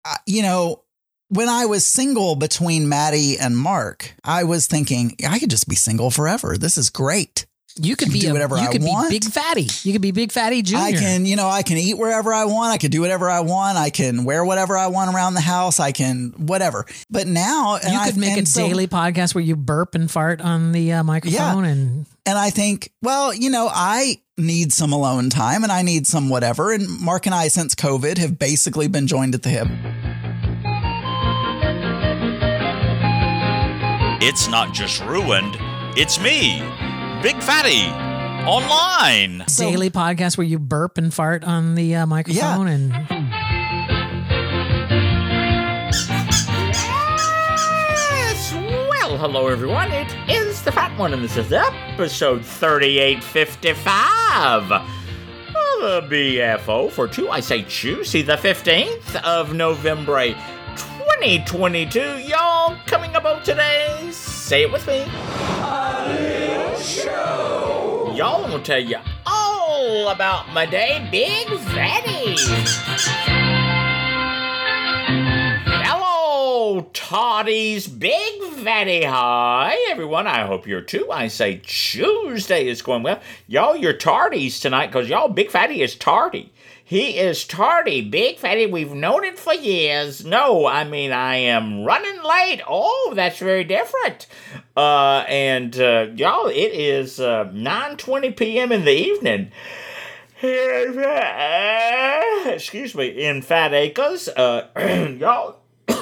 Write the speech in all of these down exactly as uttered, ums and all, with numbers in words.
you know, when I was single between Maddie and Mark, I was thinking I could just be single forever. This is great. You could be do a, whatever you I could want. be Big Fatty. You could be Big Fatty Junior I can, you know, I can eat wherever I want. I can do whatever I want. I can wear whatever I want around the house. I can whatever. But now, and you could I, make a so, daily podcast where you burp and fart on the uh, microphone. Yeah. And and I think, well, you know, I need some alone time and I need some whatever. And Mark and I, since COVID, have basically been joined at the hip. It's not just ruined. It's me, Big Fatty. Online. Daily podcast where you burp and fart on the uh, microphone. Yeah. And Yes! Well, hello everyone. It is the Fat One, and this is episode thirty-eight fifty-five of the B F O for two. I say Tuesday, the fifteenth of November, twenty twenty-two. Y'all coming about today? Say it with me. A little show. Y'all, I'm gonna tell you all about my day, Big Fatty. Hello, Toddies, Big Fatty. Hi, everyone. I hope you're too. I say Tuesday is going well. Y'all, you're tardies tonight because y'all, Big Fatty is tardy. He is tardy, Big Fatty. We've known it for years. No, I mean, I am running late. Oh, that's very different. Uh, and, uh, y'all, it is uh, nine twenty p.m. in the evening. Uh, excuse me, in Fat Acres. Uh, y'all.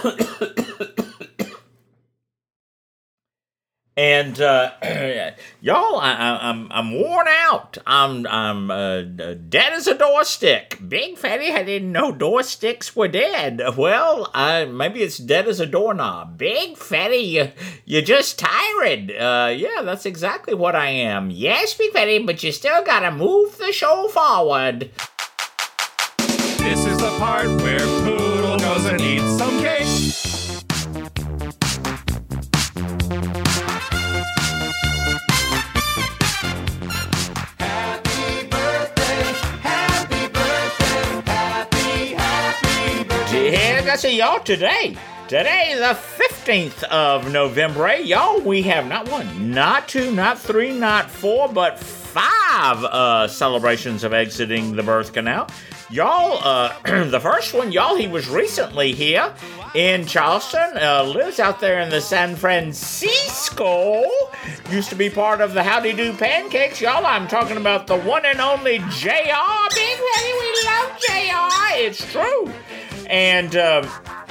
And uh, y'all, I, I, I'm I'm worn out. I'm I'm uh, dead as a door stick. Big Fatty, I didn't know door sticks were dead. Well, I, maybe it's dead as a doorknob. Big Fatty, you you're just tired. Uh, yeah, that's exactly what I am. Yes, Big Fatty, but you still gotta move the show forward. This is the part where Poodle goes and eats some cake. Yeah, I see y'all today. Today, the fifteenth of November. Y'all, we have not one, not two, not three, not four, but five uh, celebrations of exiting the birth canal. Y'all, uh, the first one, y'all, he was recently here in Charleston, uh, lives out there in the San Francisco, used to be part of the Howdy Do Pancakes. Y'all, I'm talking about the one and only J R. Big Fatty, we love J R. It's true. And, um,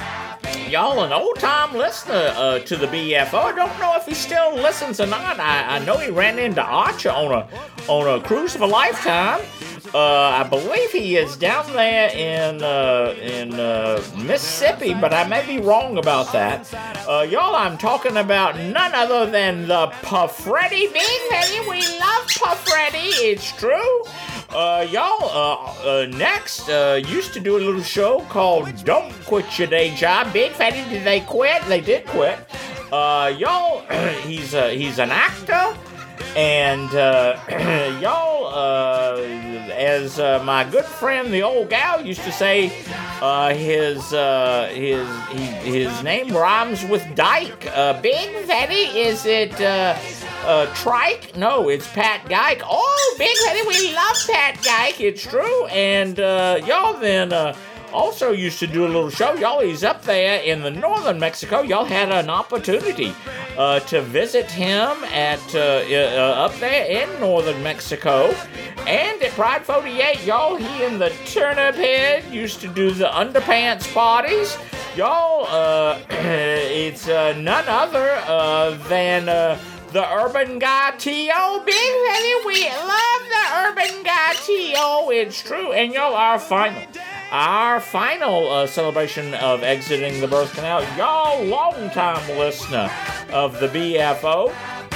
y'all, an old-time listener uh, to the B F O. I don't know if he still listens or not. I, I know he ran into Archer on a on a cruise of a lifetime. Uh, I believe he is down there in uh, in uh, Mississippi, but I may be wrong about that. Uh, y'all, I'm talking about none other than the Puffreddy. Big Fatty, we love Puffreddy. It's true. Uh, y'all, uh, uh, next, uh, used to do a little show called Don't Quit Your Day Job. Big Fatty, did they quit? They did quit. Uh, y'all, he's, uh, he's an actor. And, uh, y'all, uh, as, uh, my good friend, the old gal, used to say, uh, his, uh, his, he, his name rhymes with Dyke. Uh, Big Fatty, is it, uh, uh, Trike? No, it's Pat Geik. Oh, Big Fatty, we love Pat Geik. It's true. And, uh, y'all then, uh, also used to do a little show. Y'all, he's up there in the northern Mexico. Y'all had an opportunity uh, to visit him at uh, uh, up there in northern Mexico. And at Pride forty-eight, y'all, he and the Turnip Head used to do the underpants parties. Y'all, uh, it's uh, none other uh, than uh, the Urban Guy T O. Big Fatty, we love the Urban Guy T O. It's true. And y'all, our final. Our final uh, celebration of exiting the birth canal, y'all, long-time listener of the B F O,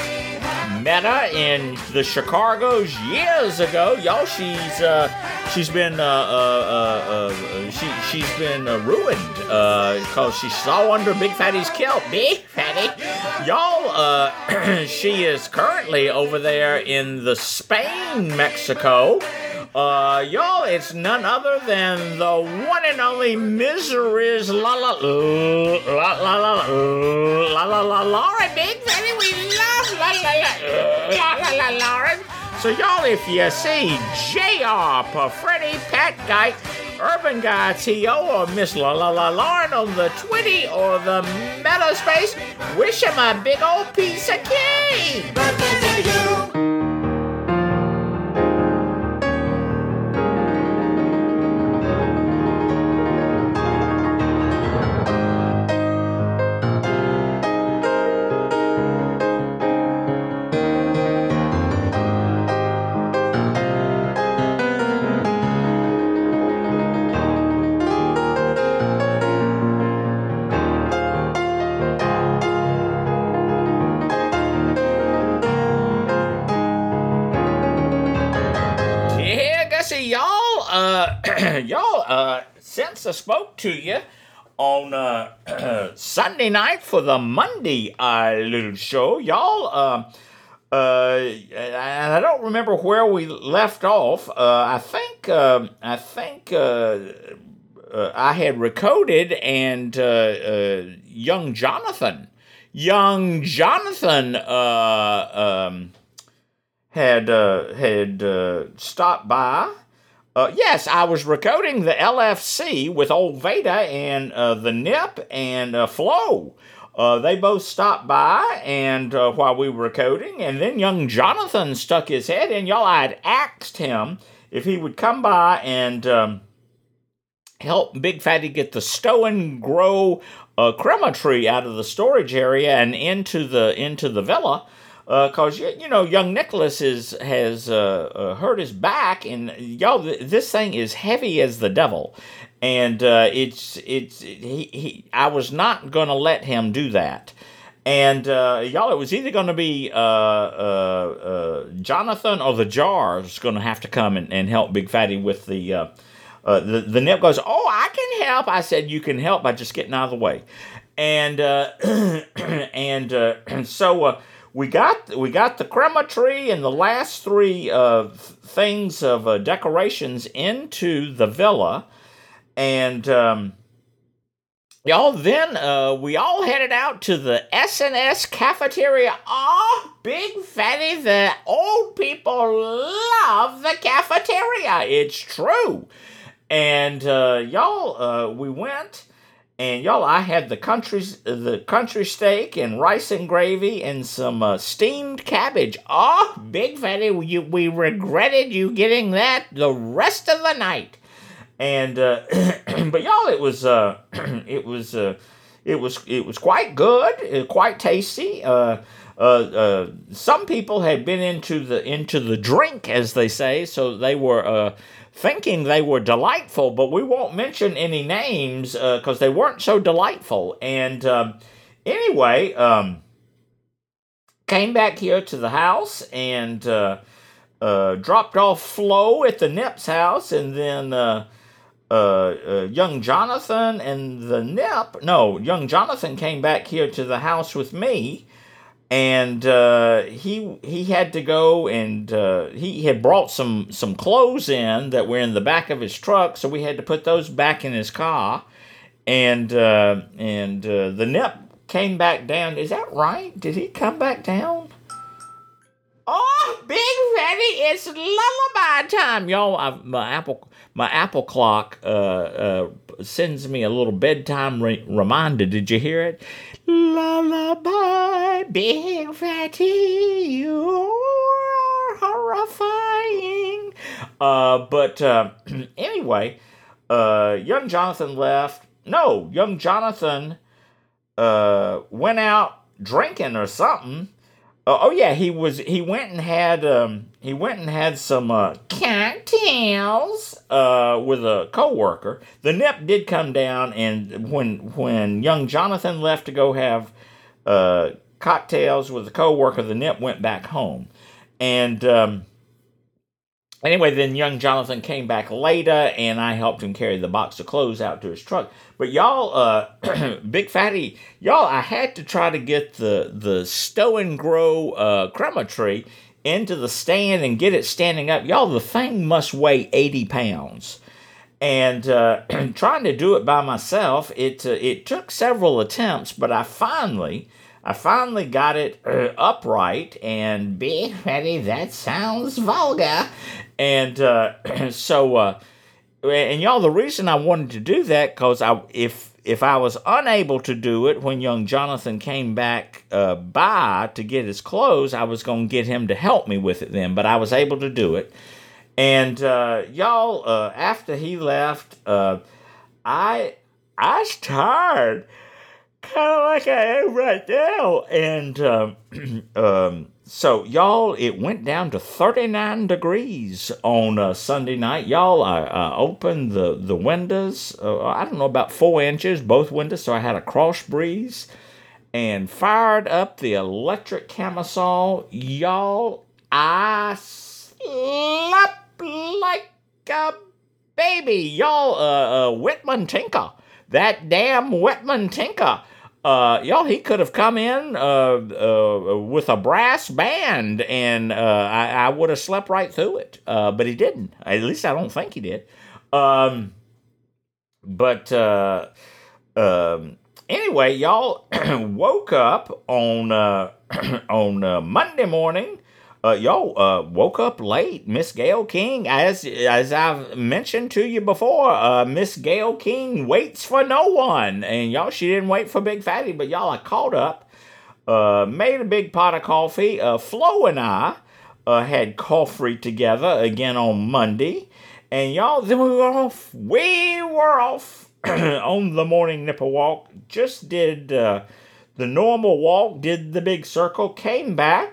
met her in the Chicago's years ago. Y'all, she's uh, she's been uh, uh, uh, uh, she she's been uh, ruined because uh, she saw under Big Fatty's kilt. Big Fatty, y'all, uh, she is currently over there in the Spain, Mexico. Uh, y'all, it's none other than the one and only Misery's La La La La La La La La La Lauren. Big Fatty, we love La La La La La La Lauren. So y'all, if you see J R, Freddy, Pat Guy, Urban Guy T O, or Miss La La La Lauren on the Twitty or the Meta Space, wish him a big old piece of cake. Birthday to you. Y'all, uh, since I spoke to you on uh, Sunday night for the Monday uh, little show, y'all, uh, uh, and I don't remember where we left off. Uh, I think, uh, I think uh, uh, I had recorded, and uh, uh, young Jonathan, young Jonathan, uh, um, had uh, had uh, stopped by. Uh, yes, I was recording the L F C with old Veda and uh, the Nip and uh, Flo. Uh, they both stopped by and uh, while we were recording, and then young Jonathan stuck his head in. Y'all, I had asked him if he would come by and um, help Big Fatty get the Stow and Grow uh, crema tree out of the storage area and into the into the villa. Because, uh, you know, young Nicholas is, has uh, uh, hurt his back, and y'all, th- this thing is heavy as the devil. And uh, it's, it's, he, he, I was not going to let him do that. And, uh, y'all, it was either going to be uh, uh, uh, Jonathan or the Jar's going to have to come and, and help Big Fatty with the, uh, uh, the, the Nip goes, oh, I can help. I said, you can help by just getting out of the way. And, uh, and, uh, so, uh, We got we got the crema tree and the last three uh, things of uh, decorations into the villa, and um, y'all. Then uh, we all headed out to the S and S cafeteria. Oh, Big Fatty, the old people love the cafeteria. It's true, and uh, y'all, uh, we went. And y'all, I had the country, the country steak and rice and gravy and some uh, steamed cabbage. Oh, Big Fatty, we, we regretted you getting that the rest of the night. And uh, but y'all, it was uh, it was uh, it was it was quite good, quite tasty. Uh, uh, uh, some people had been into the into the drink, as they say, so they were. Uh, thinking they were delightful, but we won't mention any names because uh, they weren't so delightful. And um, anyway, um, came back here to the house and uh, uh, dropped off Flo at the Nip's house, and then uh, uh, uh, young Jonathan and the Nip, no, young Jonathan came back here to the house with me. And uh, he he had to go and uh, he had brought some, some clothes in that were in the back of his truck, so we had to put those back in his car. And uh, and uh, the Nip came back down. Is that right? Did he come back down? Oh, Big Fatty, it's lullaby time, y'all. I've, my Apple my Apple clock uh, uh, sends me a little bedtime re- reminder. Did you hear it? Lullaby, Big Fatty, you are horrifying. Uh, but uh, anyway, uh, young Jonathan left. No, young Jonathan uh, went out drinking or something. Uh, oh yeah, he was. He went and had. Um, he went and had some uh, cocktails uh, with a coworker. The Nip did come down, and when when young Jonathan left to go have uh, cocktails with a coworker, the Nip went back home. And um, anyway, then young Jonathan came back later, and I helped him carry the box of clothes out to his truck. But y'all, uh, Big Fatty, y'all, I had to try to get the the Stow and Grow uh, crema tree into the stand and get it standing up. Y'all, the thing must weigh eighty pounds. And uh, trying to do it by myself, it uh, it took several attempts, but I finally, I finally got it uh, upright. And Big Fatty, that sounds vulgar. And uh, so, uh, and y'all, the reason I wanted to do that, because I if if I was unable to do it when young Jonathan came back uh, by to get his clothes, I was going to get him to help me with it then. But I was able to do it. And uh, y'all, uh, after he left, uh, I I was tired, kind of like I am right now. And um, um, so, y'all, it went down to thirty-nine degrees on uh, Sunday night. Y'all, I, I opened the, the windows, uh, I don't know, about four inches, both windows, so I had a cross breeze, and fired up the electric camisole. Y'all, I slept like a baby. Y'all, uh, uh, Whitman Tinker, that damn Whitman Tinker. Uh, y'all, he could have come in uh, uh, with a brass band, and uh, I, I would have slept right through it. Uh, but he didn't. At least I don't think he did. Um, but uh, um, anyway, y'all woke up on uh, on uh, Monday morning. Uh, y'all uh, woke up late. Miss Gail King, as as I've mentioned to you before, uh, Miss Gail King waits for no one. And y'all, she didn't wait for Big Fatty, but y'all, I caught up, uh, made a big pot of coffee. Uh, Flo and I uh, had coffee together again on Monday. And y'all, then we were off. We were off on the morning nipple walk. Just did uh, the normal walk, did the big circle, came back.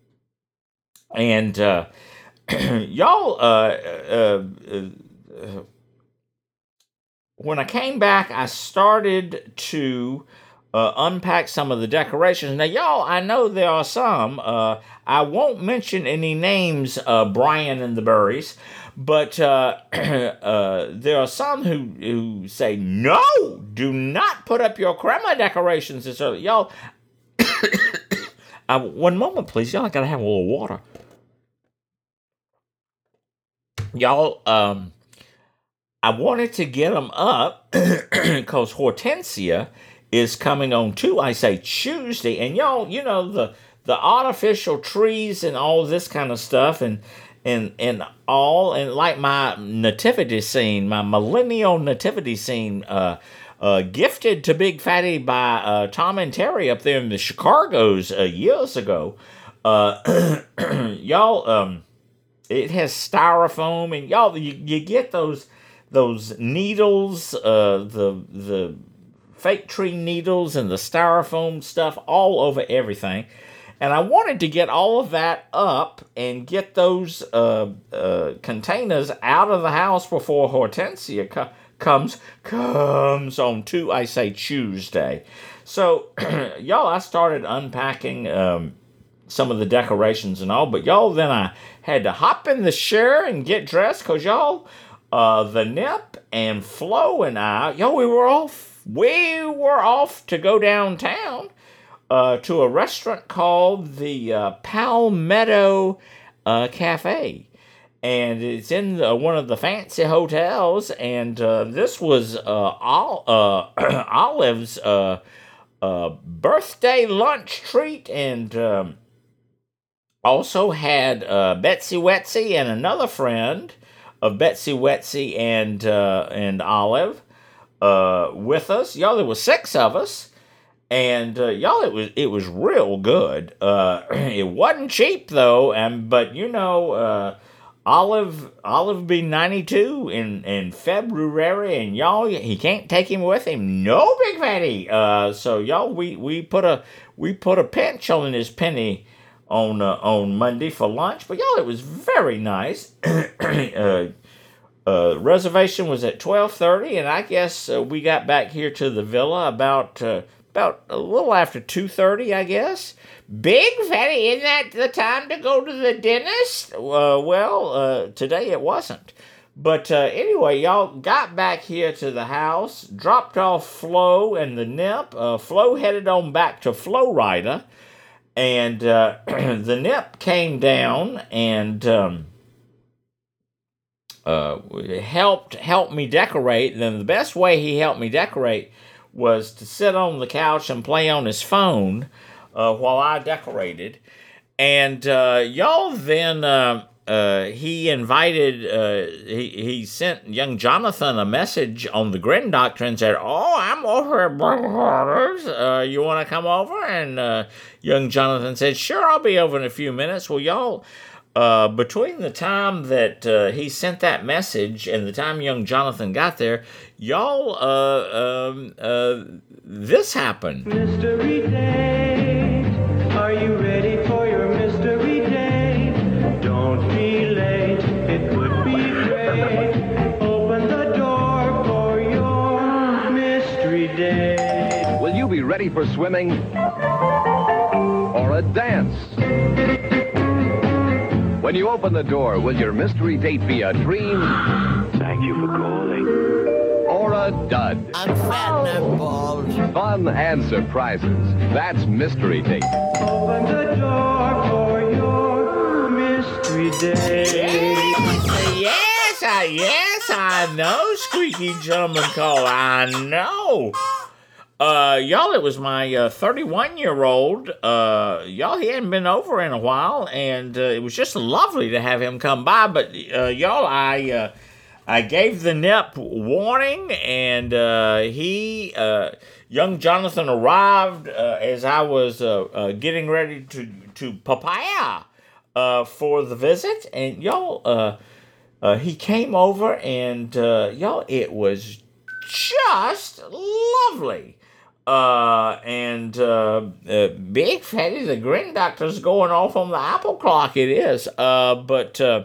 And uh, y'all, uh, uh, uh, when I came back, I started to uh, unpack some of the decorations. Now, y'all, I know there are some. Uh, I won't mention any names, uh, Brian and the Burries, but uh, uh, there are some who, who say, no, do not put up your crema decorations this early. Y'all, uh, one moment, please. Y'all, I gotta have a little water. Y'all, um, I wanted to get them up because Hortensia is coming on too. I say Tuesday, and y'all, you know, the the artificial trees and all this kind of stuff, and and and all, and like my nativity scene, my millennial nativity scene, uh, uh, gifted to Big Fatty by uh, Tom and Terry up there in the Chicago's uh, years ago. Uh, y'all, um. It has styrofoam, and y'all, you, you get those those needles, uh, the the fake tree needles and the styrofoam stuff all over everything. And I wanted to get all of that up and get those uh, uh, containers out of the house before Hortensia co- comes comes on to I say Tuesday. So y'all, I started unpacking Um, some of the decorations and all, but y'all, then I had to hop in the shower and get dressed, because y'all, uh, the Nip and Flo and I, y'all, we were off, we were off to go downtown, uh, to a restaurant called the, uh, Palmetto, uh, Cafe, and it's in the, one of the fancy hotels, and, uh, this was, uh, all, uh, Olive's, uh, uh, birthday lunch treat, and, um, also had uh, Betsy Wetsy and another friend of Betsy Wetsy and uh, and Olive uh, with us. Y'all, there was six of us, and uh, y'all, it was it was real good. Uh, it wasn't cheap though, and but you know, uh, Olive Olive be ninety-two in in February, and y'all, he can't take him with him. No, Big Fatty. Uh, so y'all, we we put a we put a pinch on his penny on uh, on Monday for lunch, but y'all, it was very nice. uh, uh, reservation was at twelve thirty, and I guess uh, we got back here to the villa about uh, about a little after two thirty, I guess. Big Fatty, isn't that the time to go to the dentist? Uh, well, uh, today it wasn't. But uh, anyway, y'all got back here to the house, dropped off Flo and the Nip. Uh, Flo headed on back to Florida. And uh, the nip came down and um, uh, helped helped me decorate. And then the best way he helped me decorate was to sit on the couch and play on his phone uh, while I decorated. And uh, y'all then uh, uh, he invited uh, he he sent young Jonathan a message on the Grin Doctor and said, "Oh, I'm over at Blackwater's. Uh, you want to come over?" And uh, young Jonathan said, "Sure, I'll be over in a few minutes." Well, y'all, uh, between the time that uh, he sent that message and the time young Jonathan got there, y'all, uh, um, uh, this happened. Mystery date, are you ready for your mystery date? Don't be late, it would be great. Open the door for your mystery date. Will you be ready for swimming or a dance? When you open the door, will your mystery date be a dream? Thank you for calling. Or a dud? I'm fat and I'm bald. Fun and surprises. That's Mystery Date. Open the door for your mystery date. Yes, I, yes, I know, Squeaky Gentleman Call. I know. Uh, y'all, it was my uh, thirty-one-year-old. Uh, y'all, he hadn't been over in a while, and uh, it was just lovely to have him come by. But uh, y'all, I uh, I gave the nip warning, and uh, he, uh, young Jonathan, arrived uh, as I was uh, uh, getting ready to to prepare uh, for the visit, and y'all, uh, uh, he came over, and uh, y'all, it was just lovely. Uh, and uh, uh, Big Fatty, the Grin Doctor's going off on the apple clock. It is. Uh, but uh,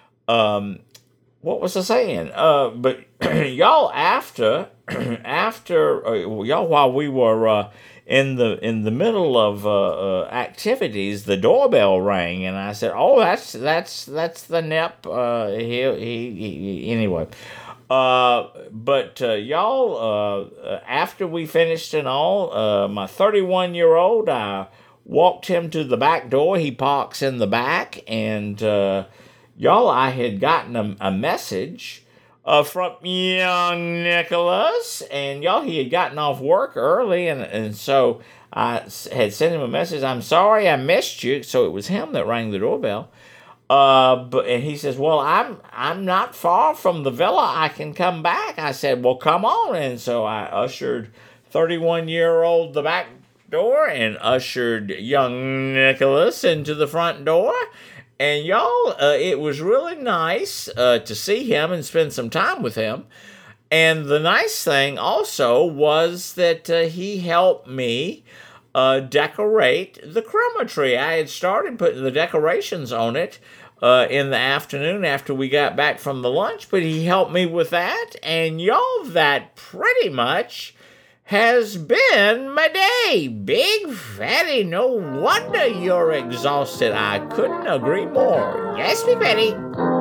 um, what was I saying? Uh, but y'all, after after uh, y'all, while we were uh, in the in the middle of uh, uh, activities, the doorbell rang, and I said, "Oh, that's that's that's the nip." Uh, he, he, he anyway. Uh, but, uh, y'all, uh, after we finished and all, uh, my thirty-one-year-old, I walked him to the back door. He parks in the back, and, uh, y'all, I had gotten a, a message, uh, from young Nicholas, and y'all, he had gotten off work early, and, and so I had sent him a message. "I'm sorry I missed you." So it was him that rang the doorbell. Uh, but and he says, "Well, I'm I'm not far from the villa. I can come back." I said, "Well, come on." And so I ushered thirty-one-year-old the back door and ushered young Nicholas into the front door. And y'all, uh, it was really nice uh, to see him and spend some time with him. And the nice thing also was that uh, he helped me uh, decorate the Christmas tree. I had started putting the decorations on it Uh, in the afternoon after we got back from the lunch, but he helped me with that, and y'all, that pretty much has been my day. Big Fatty, no wonder you're exhausted. I couldn't agree more. Yes, Big Fatty.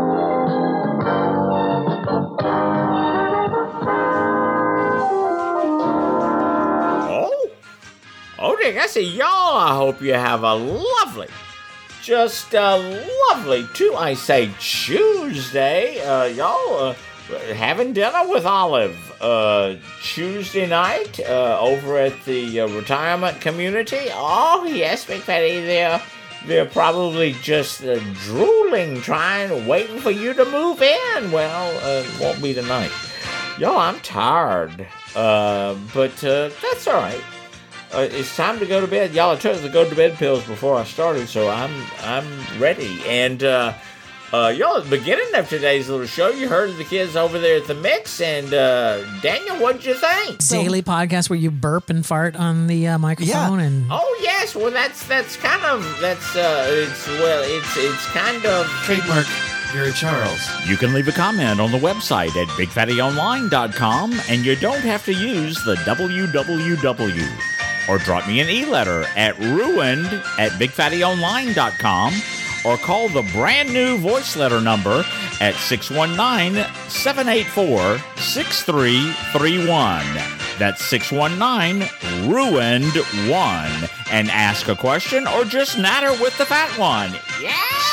Oh, oh, Dick, I say, y'all, I hope you have a lovely Just uh, lovely, too, I say, Tuesday. Uh, y'all uh, having dinner with Olive uh, Tuesday night uh, over at the uh, retirement community. Oh, yes, Big Fatty, they're, they're probably just uh, drooling, trying, waiting for you to move in. Well, uh, it won't be tonight. Y'all, I'm tired, uh, but uh, that's all right. Uh, it's time to go to bed. Y'all, I took the go-to-bed pills before I started, so I'm I'm ready. And, uh, uh, y'all, at the beginning of today's little show, you heard the kids over there at the mix, and, uh, Daniel, what'd you think? Daily podcast where you burp and fart on the uh, microphone. Yeah. And Oh, yes, well, that's that's kind of, that's, uh, it's, well, it's, it's kind of... Trademark Gary Charles. You can leave a comment on the website at big fatty online dot com, and you don't have to use the W W W. Or drop me an e-letter at ruined at big fatty online dot com, or call the brand new voice letter number at six one nine, seven eight four, six three three one. That's six one nine, ruined one. And ask a question or just natter with the fat one. Yes!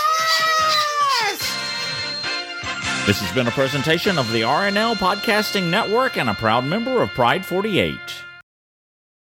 This has been a presentation of the R N L Podcasting Network and a proud member of Pride forty-eight.